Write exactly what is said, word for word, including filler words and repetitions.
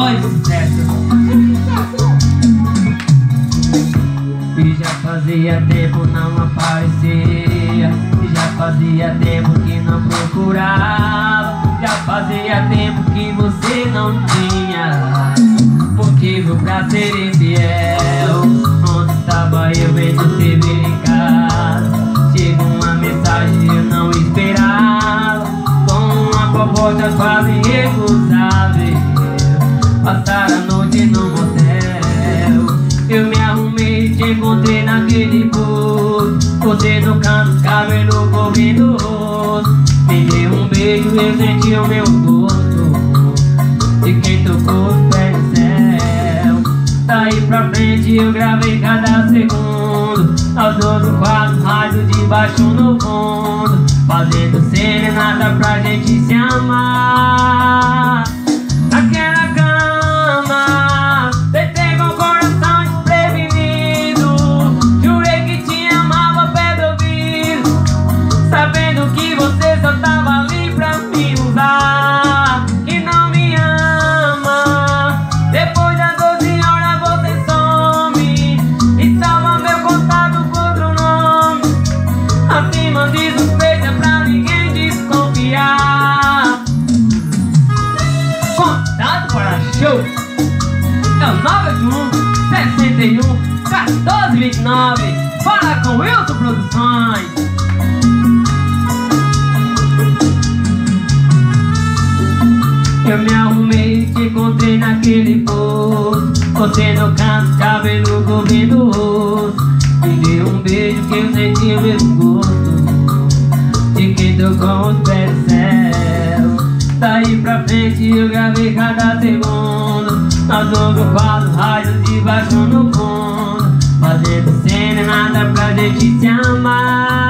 voz de sucesso. E já fazia tempo não aparecia, e já fazia tempo que não procurava, já fazia tempo que você não tinha motivo pra ser infiel. Onde estava eu vendo T V em casa? Chegou uma mensagem eu não esperava, com uma proposta quase irrecusável. Passar a noite no motel, eu me arrumei e te encontrei naquele posto. Você no canto, cabelo cobrindo o rosto. Me deu um beijo, eu senti o meu gosto de quem tocou os pés no céu. Daí pra frente eu gravei cada segundo, aos doze quatro rádio de baixo no fundo, fazendo serenata pra gente se amar. Naquela cama, deitei com o coração desprevenido, jurei que te amava ao pé do ouvido, sabendo que você só tava ali pra me usar, que não me ama. Depois das doze horas você some e salva meu contato com outro nome, acima de suspeita pra ninguém desconfiar. Contato para show é o nove oito um, sessenta e um, quatorze vinte e nove. Fala com Wilson Produções. Eu me arrumei e te encontrei naquele posto, você no canto, cabelo cobrindo o rosto. Me deu um beijo que eu senti o mesmo gosto de quem tocou os pés no céu. Daí pra frente eu gravei cada segundo, nós ouvimos quatro rádios de baixo no fundo, fazendo serenata pra gente se amar.